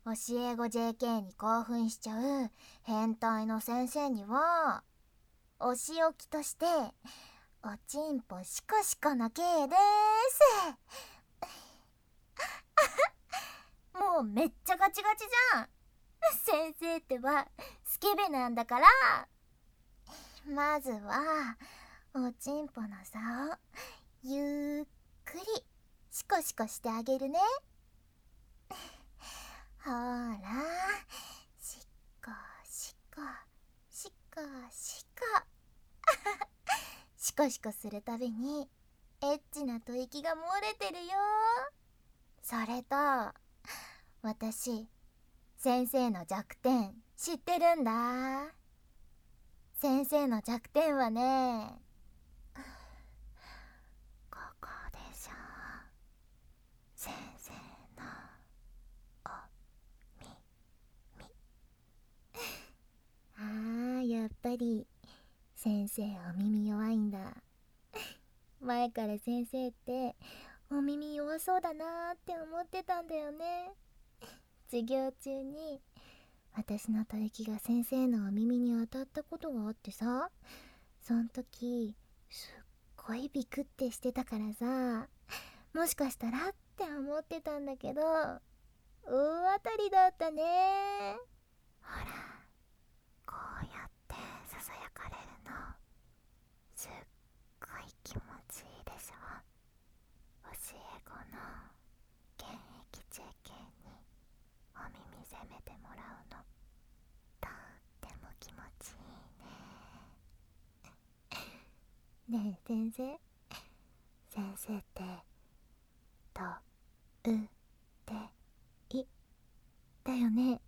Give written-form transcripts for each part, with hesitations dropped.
教え子 JK に興奮しちゃう変態の先生には、お仕置きとしておちんぽシコシコの刑ですもうめっちゃガチガチじゃん。先生ってばスケベなんだから。まずはおちんぽの差をゆっくりシコシコしてあげるね。ほら、シコシコシコシコシコシコするたびにエッチな吐息が漏れてるよ。それと私、先生の弱点知ってるんだ。先生の弱点はね、ここでしょ。先生のお耳やっぱり先生お耳弱いんだ。前から先生ってお耳弱そうだなーって思ってたんだよね。授業中に私の吐息が先生のお耳に当たったことがあってさ、そん時すっごいビクってしてたからさ、もしかしたらって思ってたんだけど、大当たりだったね。ほら、こうやってささやかれるのすっごい気持ちいいでしょ。教え子の現役 JK にお耳責めてもらうのとっても気持ちいいね。ねえ先生、先生ってとうていだよね。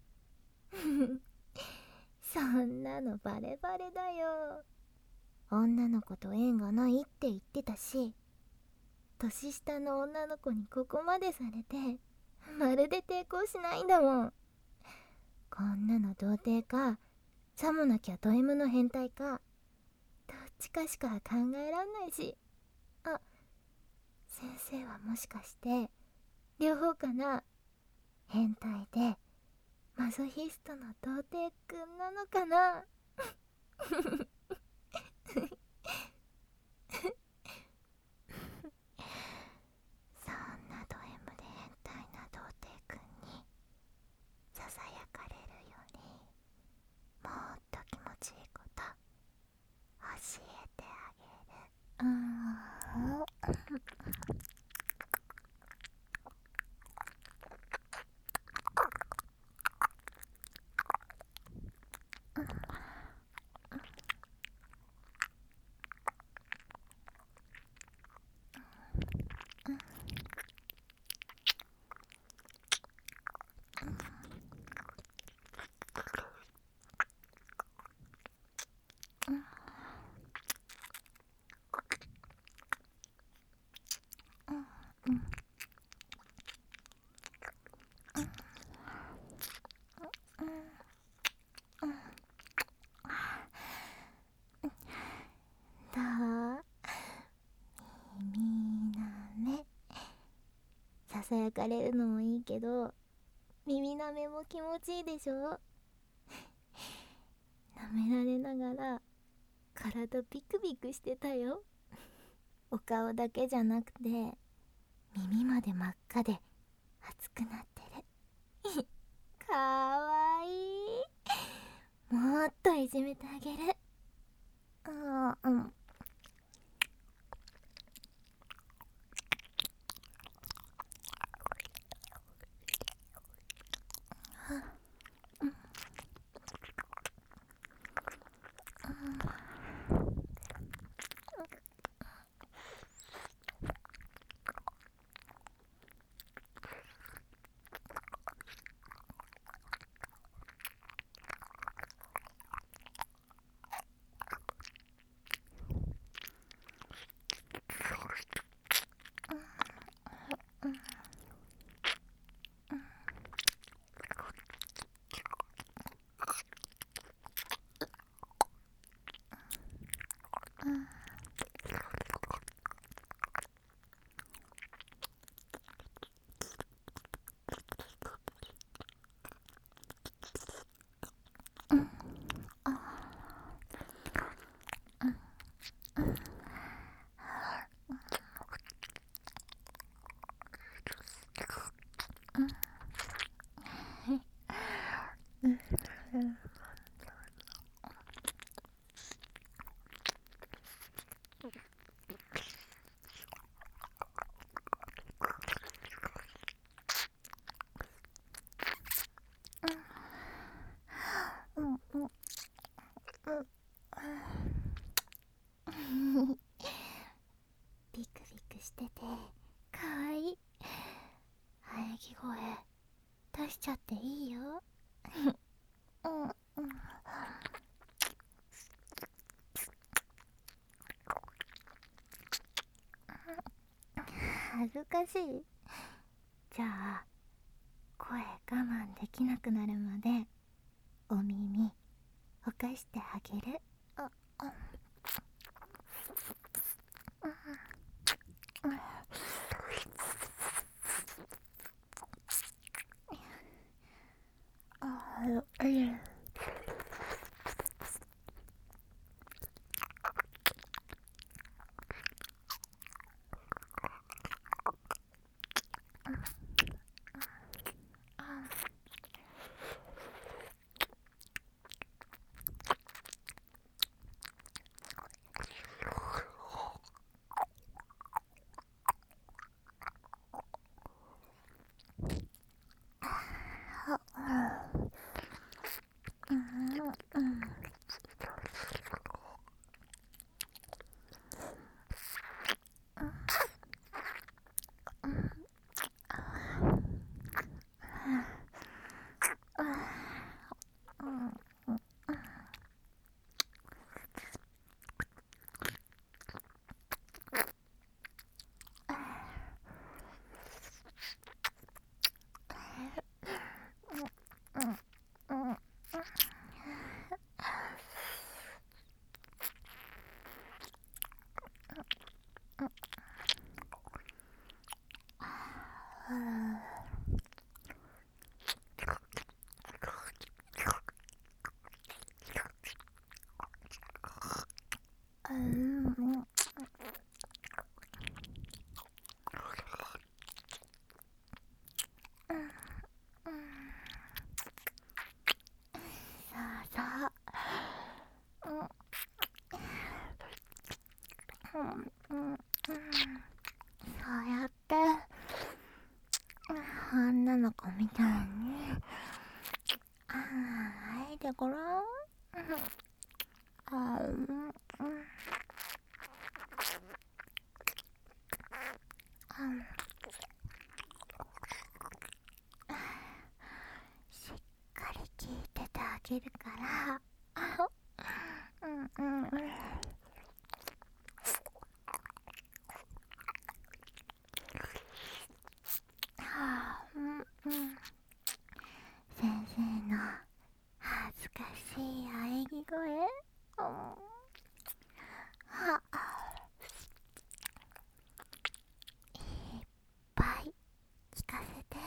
そんなのバレバレだよ。女の子と縁がないって言ってたし、年下の女の子にここまでされてまるで抵抗しないんだもん。こんなの童貞かさもなきゃド M の変態か、どっちかしか考えらんないし。あ、先生はもしかして両方かな。変態でマゾヒストの童貞くんなのかな。そんなド M で変態な童貞くんにささやかれるよりもっと気持ちいいこと教えてあげる。どう？耳なめ。ささやかれるのもいいけど、耳なめも気持ちいいでしょ。舐められながら体ビクビクしてたよ。お顔だけじゃなくて耳まで真っ赤で熱くなってる。かわいい。もっといじめてあげる。うん。 ビクビクしててかわいい。喘ぎ声出しちゃっていいよ。恥ずかしい。じゃあ声我慢できなくなるまでお耳ほかしてあげる。そうやって女の子みたいに吐いてごらん。しっかり聞いててあげるから。先生の恥ずかしい喘ぎ声、いっぱい聞かせて。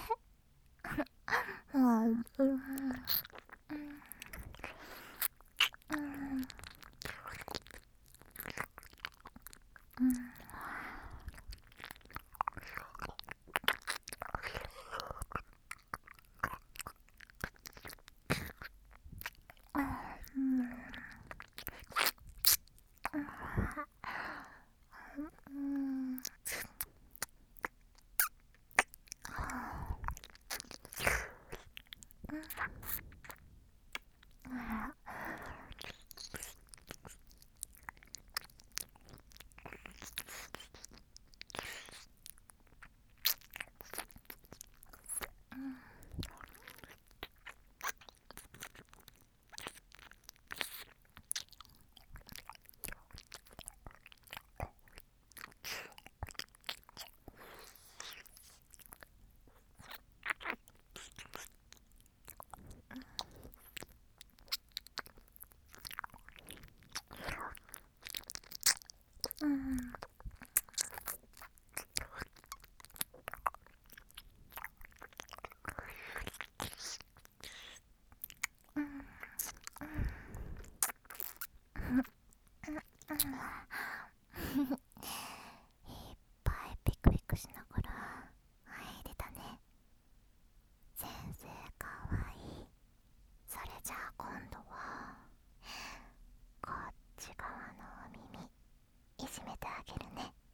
いっぱいピクピクしながら入れたね。先生かわいい。それじゃあ今度はこっち側のお耳いじめてあげるね。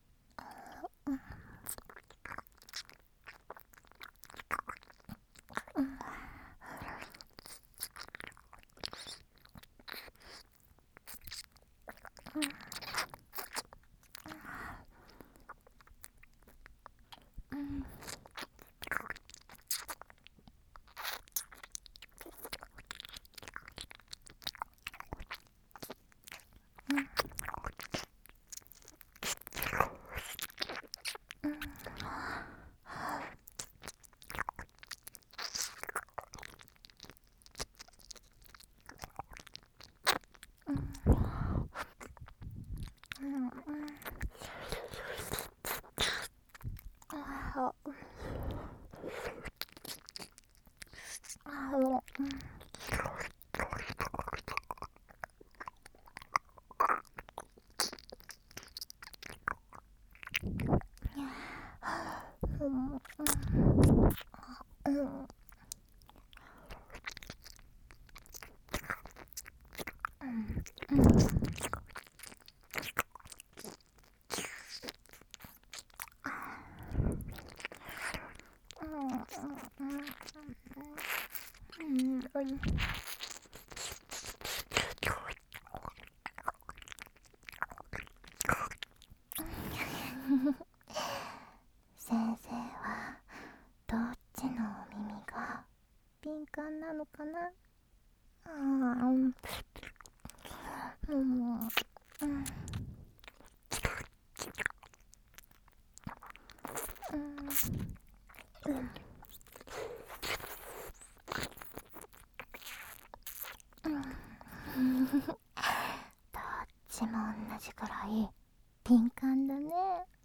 先生はどっちのお耳が敏感なのかな。どっちも同じくらい敏感だね。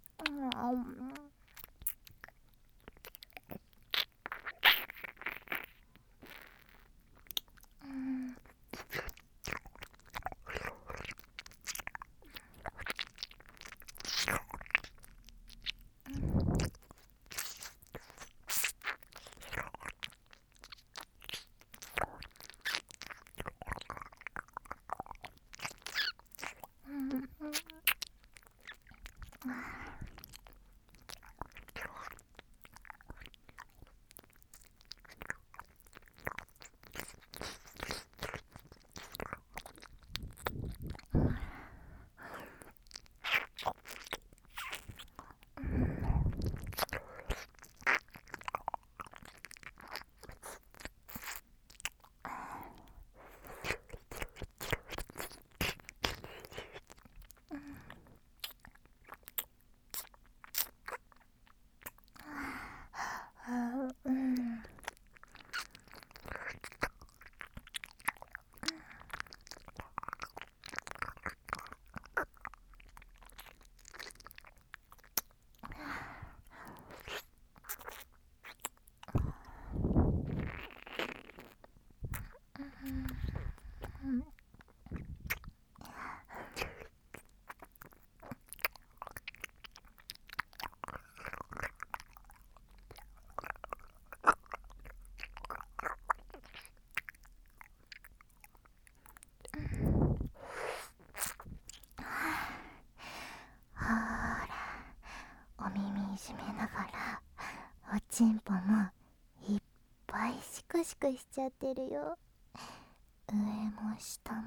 ほら、お耳いじめながらおちんぽもいっぱいシクシクしちゃってるよ。上も下も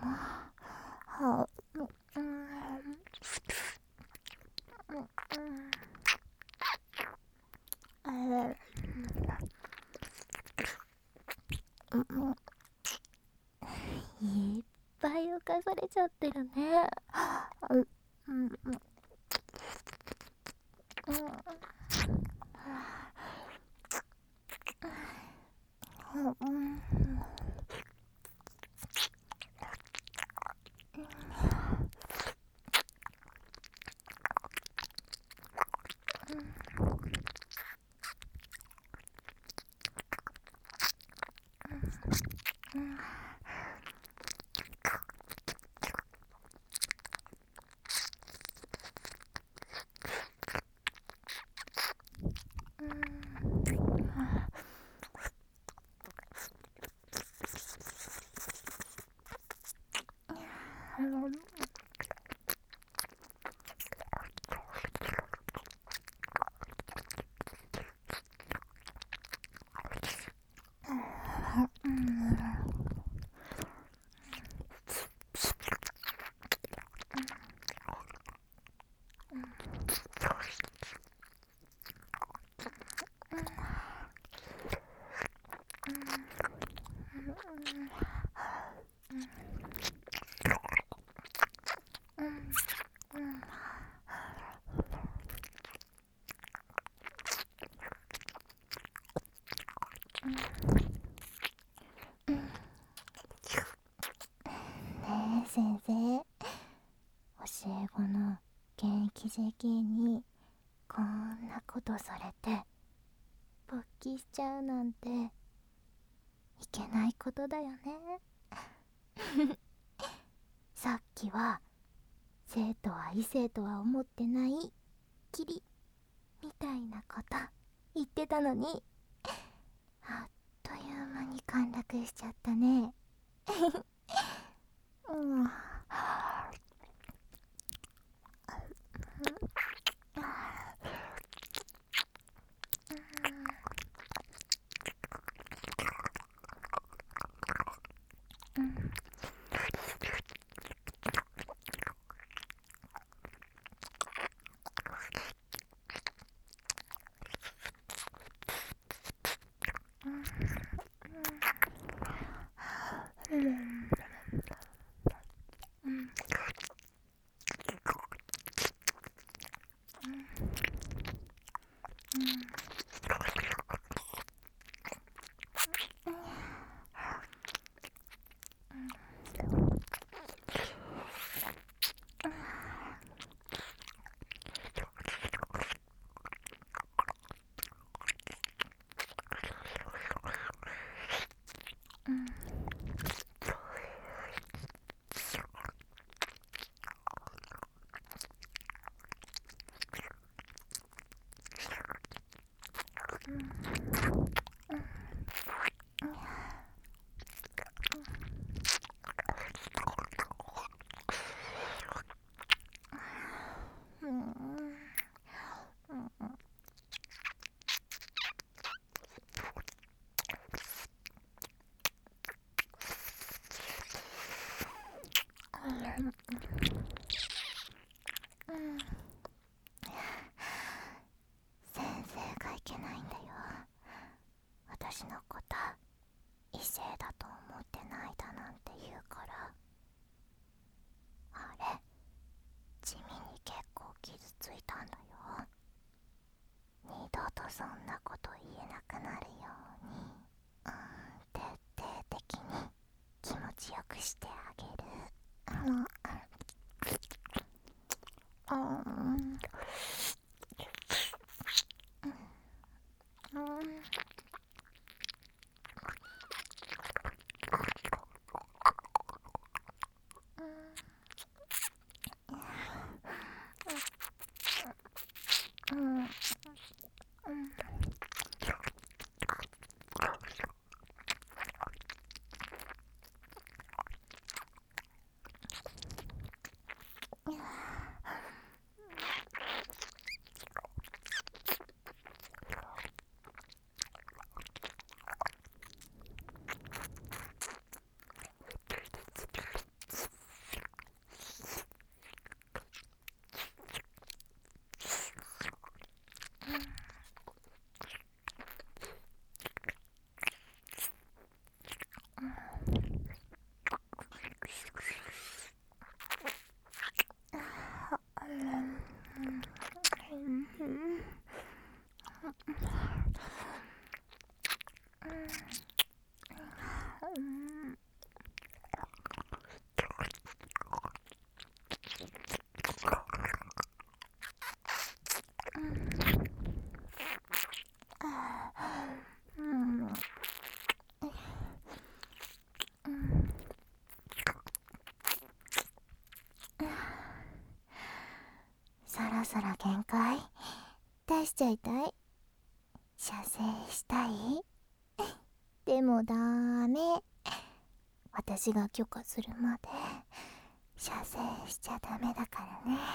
いっぱい浮かされちゃってるね。ねえ先生、教え子の現役 JK にこんなことされて勃起しちゃうなんていけないことだよね。さっきは生徒は異性とは思ってないきりみたいなこと言ってたのに、あっという間に陥落しちゃったね。うん。先生がいけないんだよ。私のこと異性だと思ってないだなんて言うから。あれ、地味に結構傷ついたんだよ。二度とそんなこと言えなくなるように、徹底的に気持ちよくしてあげる。そろそろ限界出しちゃいたい。射精したい？でもダメ。私が許可するまで射精しちゃダメだからね。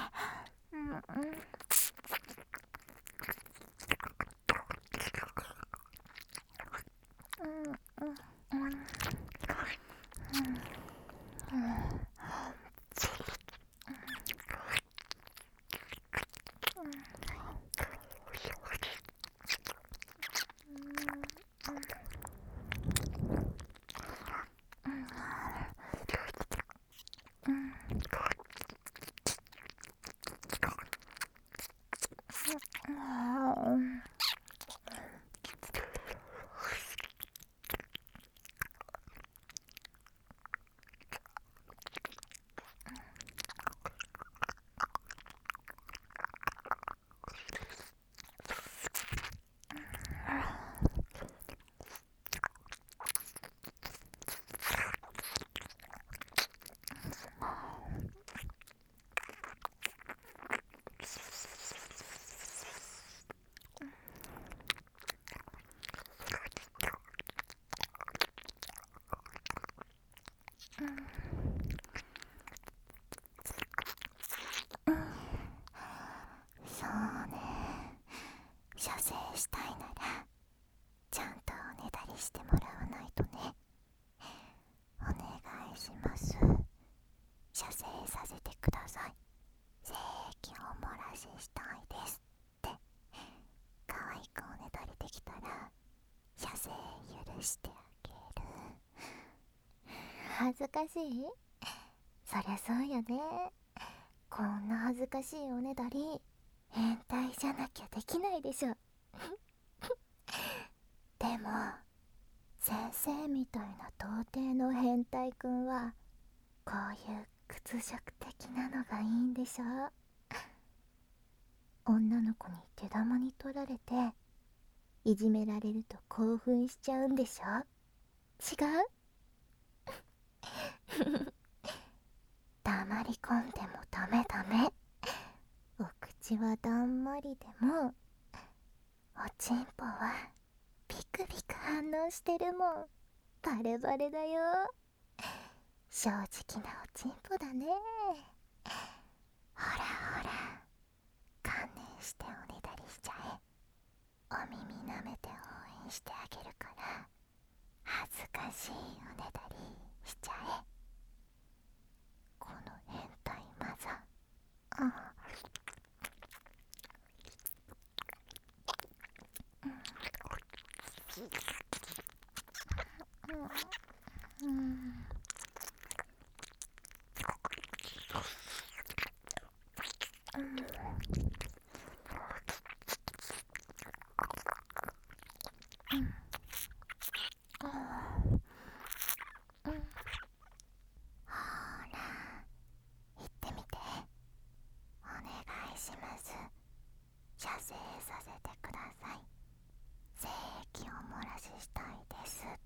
恥ずかしい？そりゃそうよね。こんな恥ずかしいおねだり変態じゃなきゃできないでしょ。でも先生みたいな童貞の変態くんはこういう屈辱的なのがいいんでしょ。女の子に手玉に取られていじめられると興奮しちゃうんでしょ。違う？黙り込んでもダメダメ。お口はだんまりでもおちんぽはピクピク反応してるもん。バレバレだよ。正直なおちんぽだね。ほらほら、観念しておねだりしちゃえ。お耳舐めて応援してあげるから、恥ずかしいおねだりしちゃえ。この変態マザ。言ってみて。お願いします。射精させてください。精液を漏らししたいですって。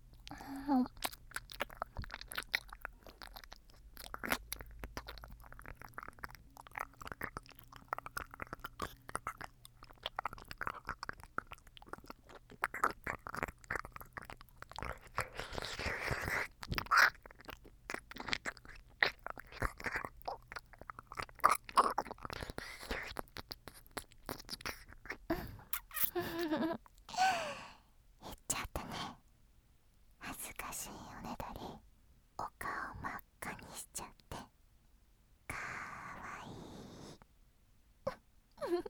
言っちゃったね。恥ずかしいおねだりお顔真っ赤にしちゃってかわいい。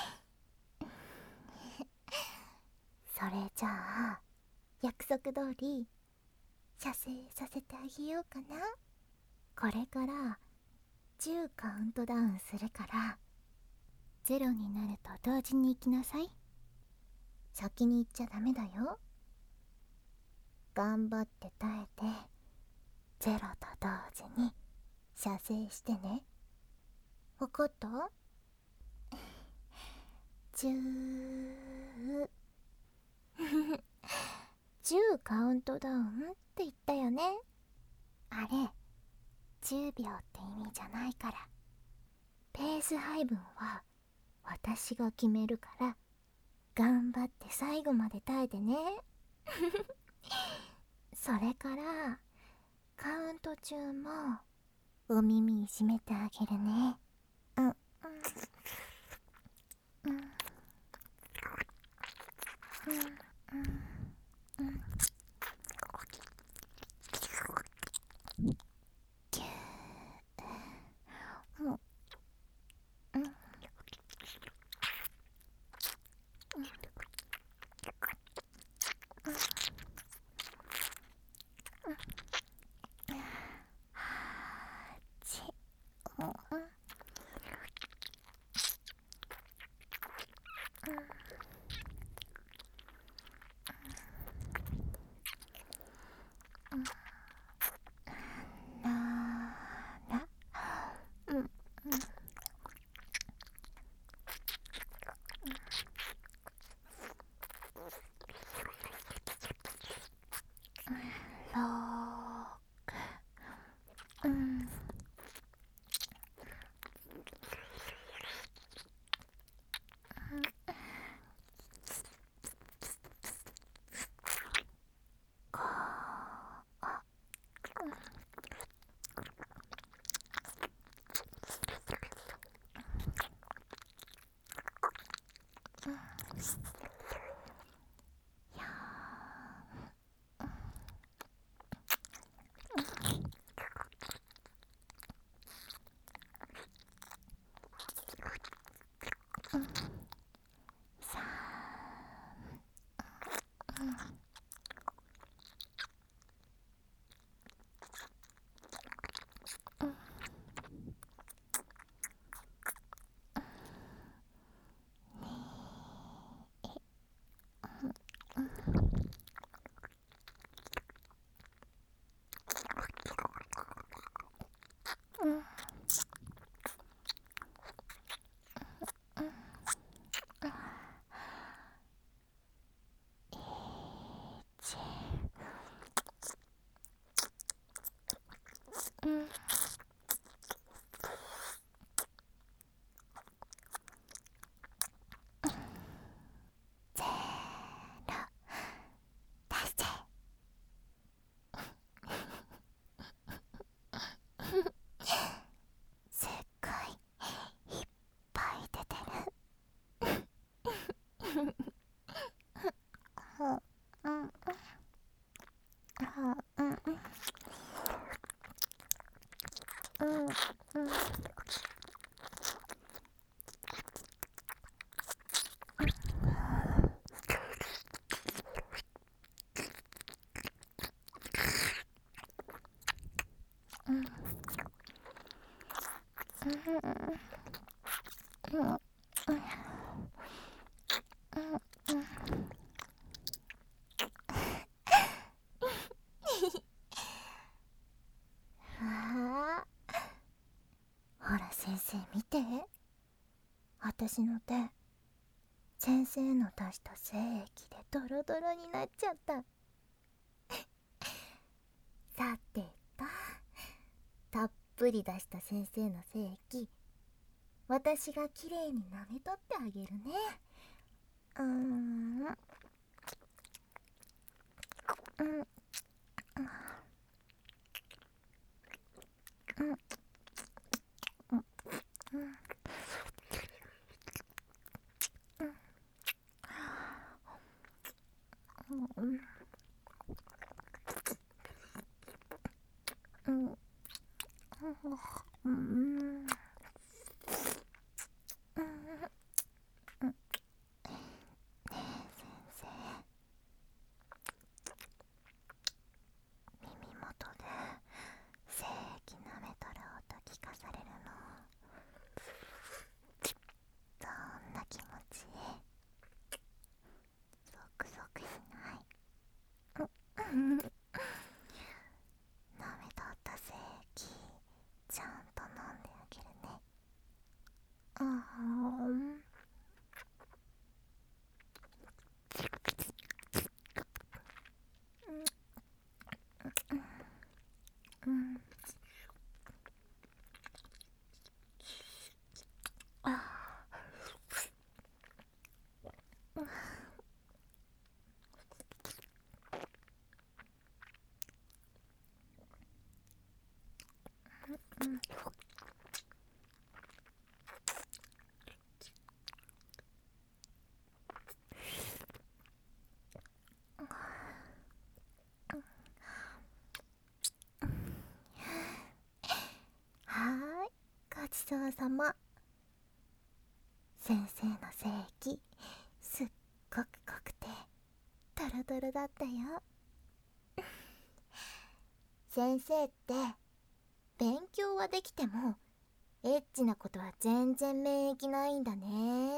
それじゃあ約束通り射精させてあげようかな。これから10カウントダウンするから0になると同時に行きなさい。先に行っちゃダメだよ。頑張って耐えて0と同時に射精してね。わかった？10 10カウントダウンって言ったよね。あれ10秒って意味じゃないから。ペース配分は私が決めるから頑張って最後まで耐えてね。それからカウント中もお耳閉めてあげるね。うんうんうんうんうんぎゅーうんうんちうんうんなうんうんろうんこさほら先生見て、私の手先生の出した精液でドロドロになっちゃった。さてと、たっぷり出した先生の精液、私がきれいに舐めとってあげるね。精液舐めとる音聞かされるの、どんな気持ちいい？ゾクゾクしない？舐めとった精液ちゃんと飲んであげるね。ごちそうさま。先生の精液すっごく濃くてドロドロだったよ。先生って勉強はできてもエッチなことは全然免疫ないんだね。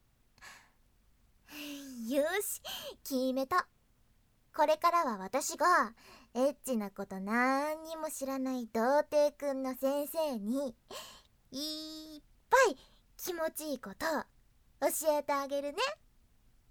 よし、決めた。これからは私がエッチなことなんにも知らない童貞くんの先生にいっぱい気持ちいいこと教えてあげるね。